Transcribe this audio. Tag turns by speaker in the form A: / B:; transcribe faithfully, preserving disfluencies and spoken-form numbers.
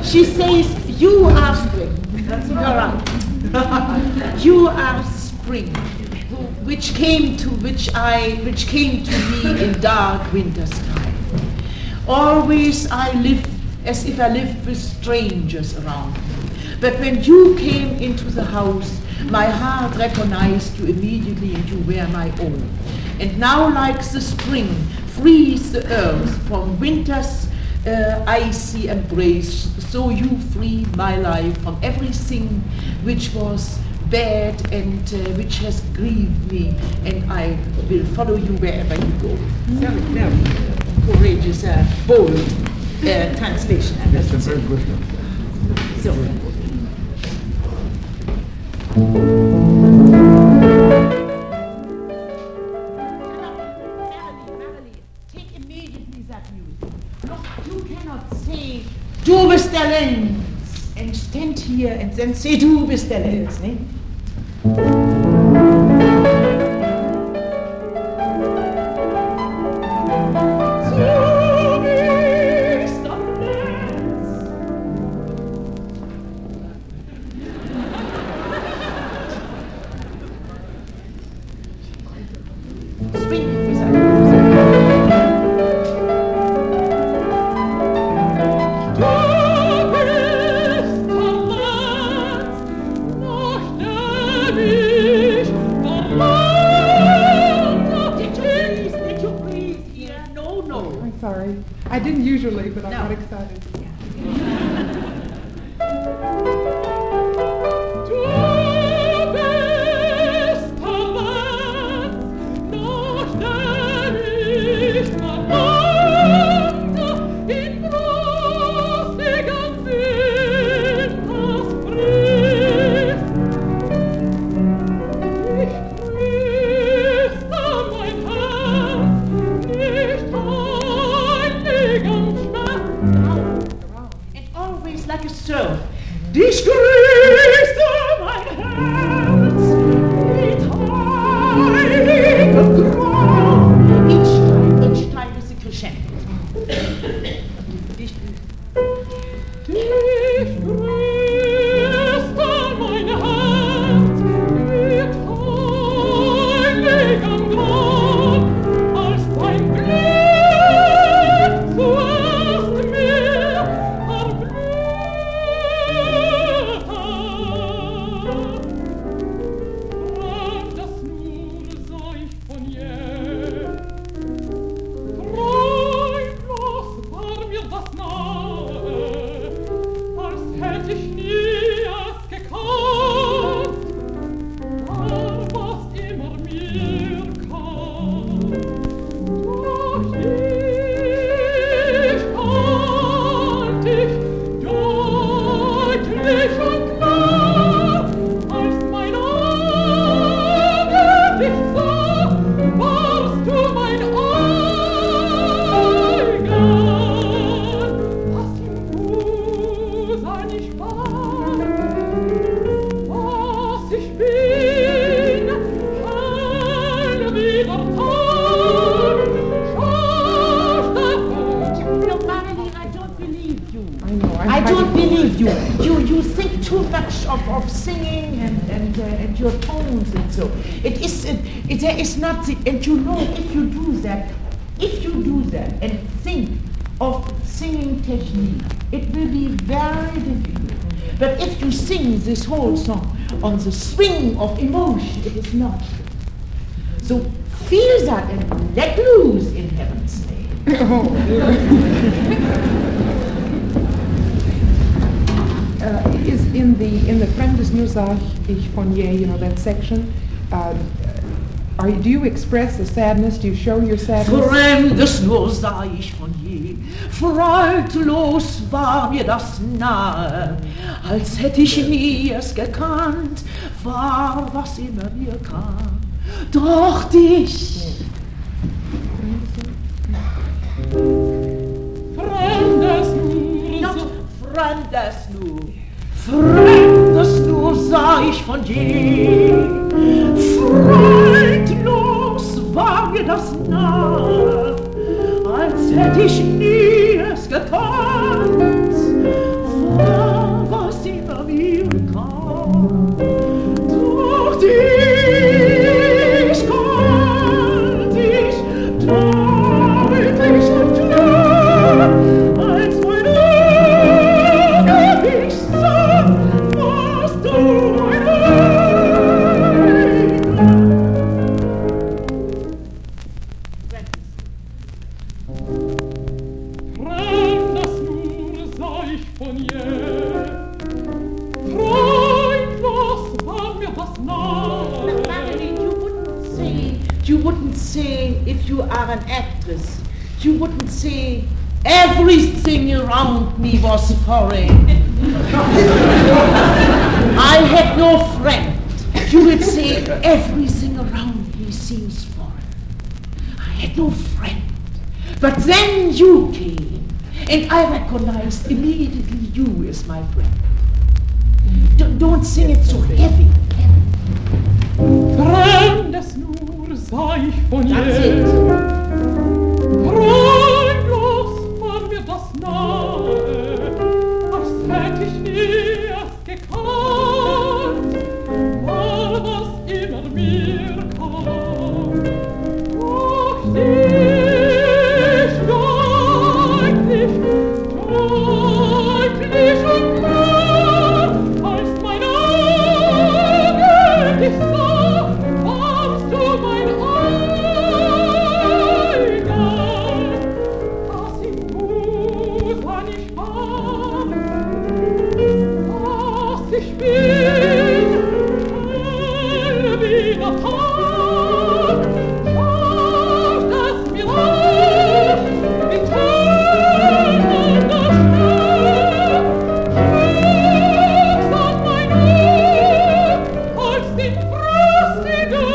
A: She says, you are spring. That's you're right. You are spring, which came to which I which came to me in dark winter's time. Always I lived as if I lived with strangers around me. But when you came into the house, my heart recognized you immediately and you were my own. And now like the spring frees the earth from winter's uh, icy embrace, so you free my life from everything which was bad and uh, which has grieved me, and I will follow you wherever you go. Very, very courageous, uh, bold uh, translation.
B: That's a very good one.
A: So. Du bist der Lenz, and stand here and then say, du bist der Lenz, ne?
C: I didn't usually, but I got excited.
A: Dich grüßte mein Herz mit heiligem Traum. Each time, each time is a crescendo. Dich grüßte mein Herz mit heiligem Traum, als dein Glück zuerst mir erblüht. There is not, the, and you know, if you do that, if you do that and think of singing technique, it will be very difficult. But if you sing this whole song on the swing of emotion, it is not. So feel that and let loose in heaven's name.
C: uh, is in the in the Fremdes nur sah ich von je, you know, that section. Uh, Are you, do you express the sadness? Do you show your sadness?
A: Fremdes nur sah ich von je, freudlos war mir das nahe, als hätte ich nie es gekannt, war was immer mir kam. Doch dich, Fremdes nur, not Fremdes nur, Fremdes nur sah ich von je, freudlos war mir das nahe, als hätte ich nie es gekannt,
B: von je. Freund, was war mir das nahe?
A: Marilyn, you wouldn't say, you wouldn't say if you are an actress, you wouldn't say everything around me was foreign. I had no friend. You would say everything around me seems foreign. I had no friend. But then you came, and I recognized immediately you as my friend. D- don't sing it so heavy.
B: Fremdes nur sah ich von
A: That's
B: je.
A: it.
B: Freundlos war mir das nahe, als hätt ich nie erst gekannt, war was immer mir kam. Doch dich deutlich, deutlich und klar, als mein Auge dich sah, warst du mein Eigen, was im Busen ich war, was ich bin, hell wie der Tag, schaut es mir auf, wie tönender Schlag, schwegsam mein Ohr, als den fröstigen